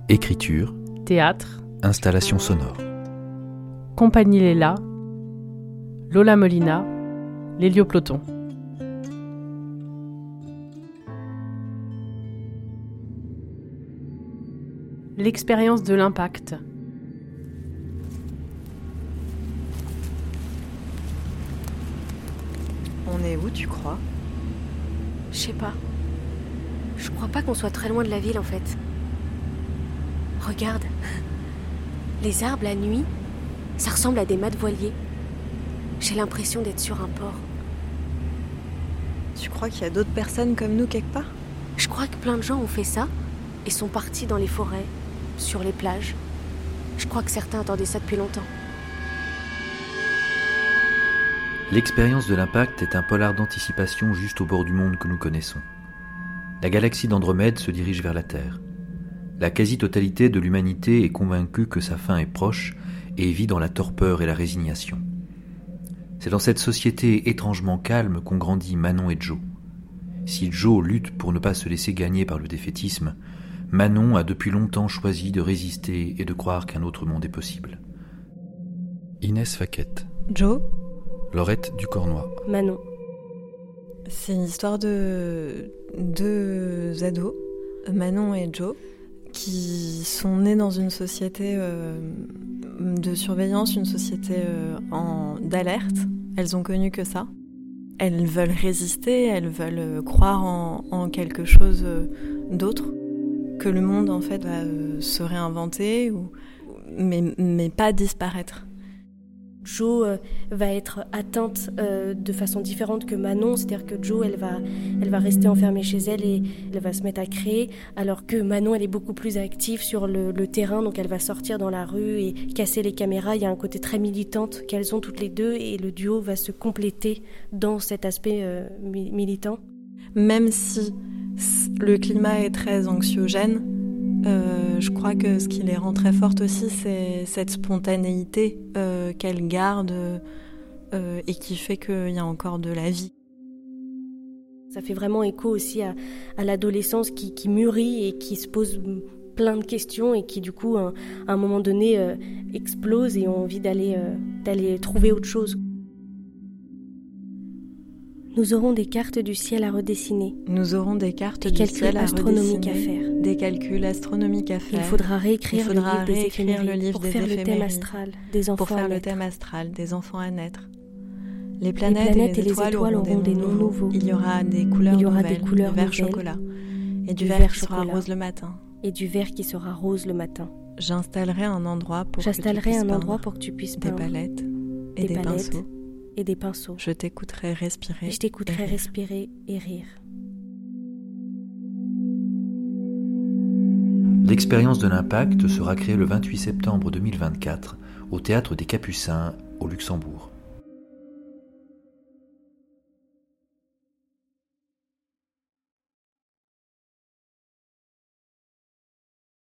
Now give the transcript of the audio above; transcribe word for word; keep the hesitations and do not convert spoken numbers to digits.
Écriture, théâtre, installation sonore. Compagnie Léla, Lola Molina, l'hélioploton. L'expérience de l'impact. On est où, tu crois ? Je sais pas. Je crois pas qu'on soit très loin de la ville, en fait. Regarde. Les arbres, la nuit, ça ressemble à des mâts de voilier. J'ai l'impression d'être sur un port. Tu crois qu'il y a d'autres personnes comme nous quelque part ? Je crois que plein de gens ont fait ça et sont partis dans les forêts, sur les plages. Je crois que certains attendaient ça depuis longtemps. L'expérience de l'impact est un polar d'anticipation juste au bord du monde que nous connaissons. La galaxie d'Andromède se dirige vers la Terre. La quasi-totalité de l'humanité est convaincue que sa fin est proche et vit dans la torpeur et la résignation. C'est dans cette société étrangement calme qu'ont grandi Manon et Joe. Si Joe lutte pour ne pas se laisser gagner par le défaitisme, Manon a depuis longtemps choisi de résister et de croire qu'un autre monde est possible. Inès Faquette. Joe ? Laurette Ducornois. Manon. C'est une histoire de deux ados, Manon et Joe, qui sont nés dans une société euh, de surveillance, une société euh, en, d'alerte. Elles ont connu que ça. Elles veulent résister, elles veulent croire en, en quelque chose d'autre, que le monde en fait va euh, se réinventer, ou, mais, mais pas disparaître. Jo euh, va être atteinte euh, de façon différente que Manon, c'est-à-dire que Jo, elle va, elle va rester enfermée chez elle et elle va se mettre à créer, alors que Manon, elle est beaucoup plus active sur le, le terrain, donc elle va sortir dans la rue et casser les caméras. Il y a un côté très militante qu'elles ont toutes les deux et le duo va se compléter dans cet aspect euh, mi- militant. Même si le climat est très anxiogène, Euh, je crois que ce qui les rend très fortes aussi, c'est cette spontanéité euh, qu'elles gardent euh, et qui fait qu'il y a encore de la vie. Ça fait vraiment écho aussi à, à l'adolescence qui, qui mûrit et qui se pose plein de questions et qui du coup, à un moment donné, euh, explose et ont envie d'aller, euh, d'aller trouver autre chose. Nous aurons des cartes du ciel à redessiner. Nous aurons des cartes des du calculs ciel à astronomiques redessiner, à faire. des calculs astronomiques à faire. Il faudra réécrire, Il faudra le livre des réécrire le éphémérides livre pour des faire le thème éphémérides, astral des enfants pour faire à le naître. thème astral des enfants à naître. Les Les planètes, planètes et les étoiles, étoiles auront des noms nouveaux. Il y aura des couleurs Il y aura nouvelles, des couleurs du vert nouvelles, chocolat et du, du vert vert qui sera chocolat. rose le matin. Et du vert qui sera rose le matin. J'installerai un endroit pour que tu J'installerai puisses un endroit peindre pour que tu puisses des peindre palettes et des des, palettes pinceaux. et des pinceaux. Je t'écouterai respirer. Et je t'écouterai et rire. respirer et rire. L'expérience de l'impact sera créée le vingt-huit septembre deux mille vingt-quatre au Théâtre des Capucins au Luxembourg.